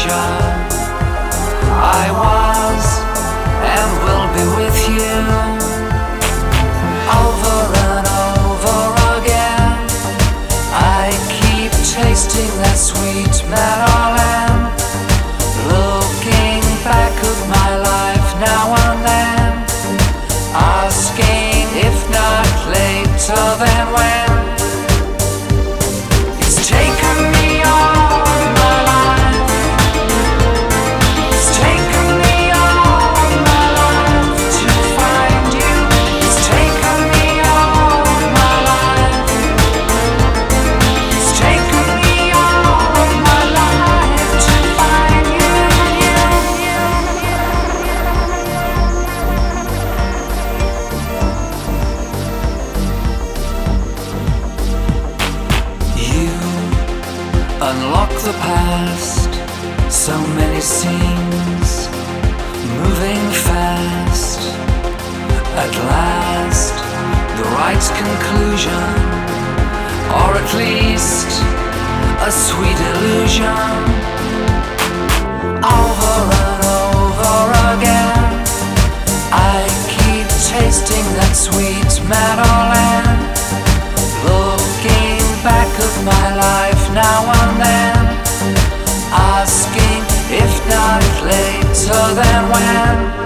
future. I was and will be with you over and over again. I keep tasting that sweet Madeline, looking back at my life now and then, asking if not later than when. It's taken me all my life. It's taken me all my life to find you. It's taken me all my life. It's taken me all my life to find you. You unlock the past, so many scenes, moving fast. At last, the right conclusion, or at least a sweet illusion. Over and over again, I keep tasting that sweet Madeline, looking back at my life now and then, asking if not later than when.